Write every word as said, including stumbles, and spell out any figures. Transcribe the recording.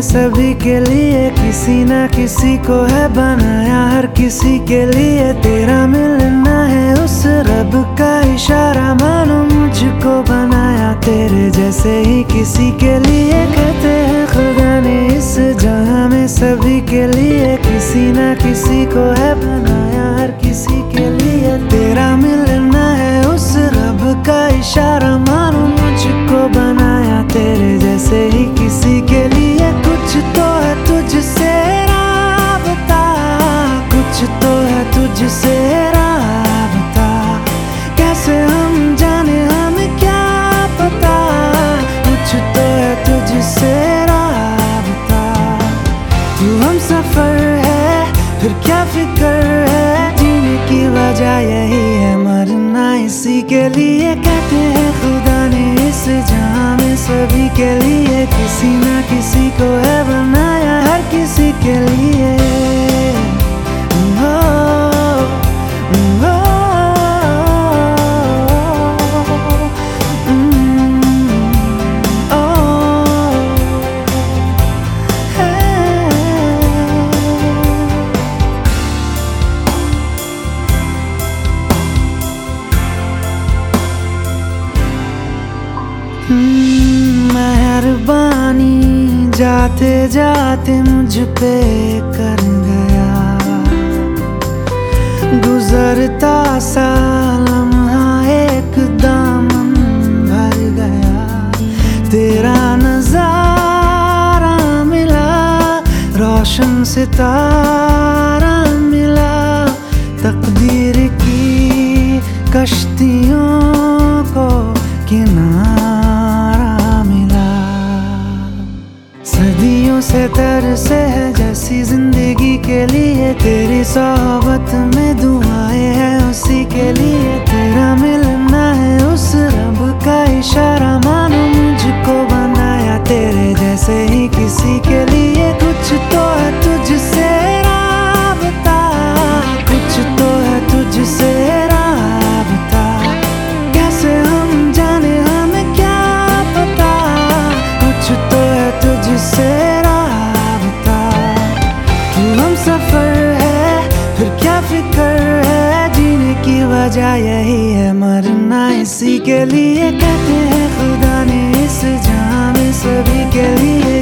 सभी के लिए किसी ना किसी को है बनाया, हर किसी के लिए तेरा मिलना है उस रब का इशारा। मानो मुझको बनाया तेरे जैसे ही किसी के लिए, कहते हैं खुदा ने इस जहां में सभी के लिए किसी ना किसी को है बनाया, हर किसी के लिए तेरा मिलना है उस रब का इशारा। मानो मुझको बनाया तेरे जैसे ही किसी के लिए, कुछ तो है तुझसे राबता, कुछ तो है तुझसे राबता, कैसे हम जाने हमें क्या पता, कुछ तो है तुझसे राबता। तू हम सफर है फिर क्या फिक्र है, जीने की वजह यही है मरना इसी के लिए। कहते हैं खुदा ने इस जहां में सभी के लिए किसी ना किसी को है बनाया, हर किसी के लिए। ओ, ओ, ओ, मेहरबानी जाते जाते मुझ पे कर गया, गुजरता सा लम्हा एक दामन भर गया, तेरा नजारा मिला, रोशन सितारा मिला, तकदीर की कश्तियों को किनारा मिला। सदियों से तरसे है जैसी जिंदगी के लिए, तेरी सोहबत में दुआएं हैं उसी के लिए, तेरा मिलना है उस रब का इशारा। मानो मुझको बनाया तेरे जैसे ही किसी के लिए, कुछ तो है तुझसे राबता, कुछ तो है तुझसे राबता, कैसे हम जाने हमें क्या पता, कुछ तो है तुझसे राबता। तू हम सफर है फिर क्या फिक्र है, जीने की वजह यही है मरना इसी के लिए। कहते हैं खुदा ने इस जहां में सभी के लिए